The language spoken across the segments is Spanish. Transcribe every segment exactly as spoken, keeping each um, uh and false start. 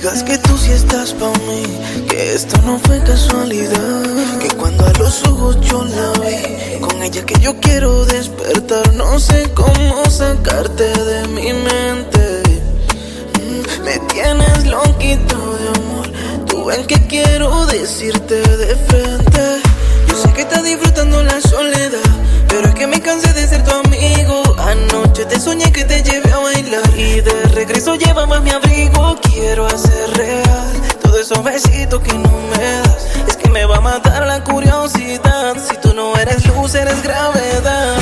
digas que tú sí estás pa' mí, que esto no fue casualidad, que cuando a los ojos yo la vi, con ella que yo quiero despertar, no sé cómo sacarte de mi mente. mm, Me tienes loquito de amor, tú ven que quiero decirte de frente. Yo sé que estás disfrutando la soledad, pero es que me cansé de ser tu amigo. Anoche te soñé que te llevé a bailar y de regreso llévame a mi abrigo. Quiero hacer real todos esos besitos que no me das. Es que me va a matar la curiosidad. Si tú no eres luz, eres gravedad.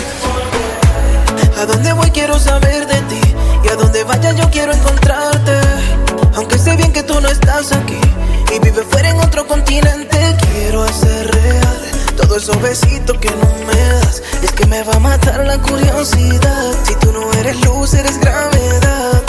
A dónde voy quiero saber de ti, y a donde vaya yo quiero encontrarte. Aunque sé bien que tú no estás aquí y vives fuera en otro continente, quiero hacer real todos esos besitos que no me das. Es que me va a matar la curiosidad. Si tú no eres luz, eres gravedad.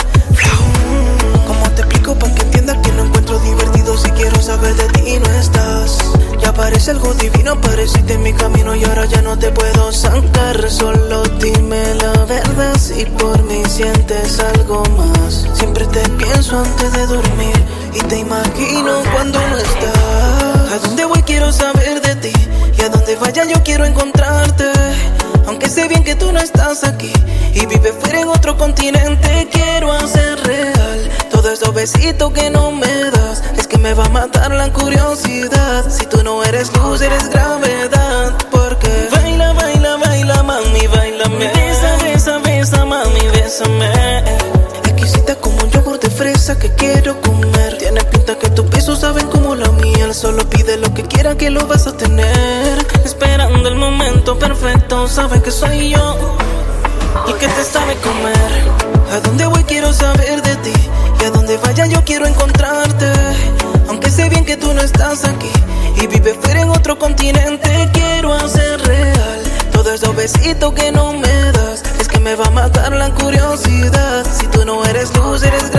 ¿Cómo te explico pa' que entiendas que no encuentro divertido si quiero saber de ti y no estás? Ya parece algo divino, apareciste en mi camino y ahora ya no te puedo sacar. Solo dime la verdad, si por mí sientes algo más. Siempre te pienso antes de dormir y te imagino cuando no estás. ¿A dónde voy quiero saber de ti? Y a donde vaya yo quiero encontrarte. Aunque sé bien que tú no estás aquí y vives fuera en otro continente, quiero hacer real todos esos besitos que no me das. Es que me va a matar la curiosidad. Si tú no eres luz, eres gravedad. Porque baila, baila, baila, mami, bailame. Besa, besa, besa, mami, bésame. Exquisita como un yogur de fresa que quiero comer. Tienes pinta que tus besos saben como la miel. Solo pide lo que quiera que lo vas a tener. Esperando el momento perfecto, sabes que soy yo y que te sabe comer. A dónde voy quiero saber de ti, y a donde vaya yo quiero encontrarte. Aunque sé bien que tú no estás aquí y vives fuera en otro continente, quiero hacer real todos esos besitos que no me das. Es que me va a matar la curiosidad. Si tú no eres luz, eres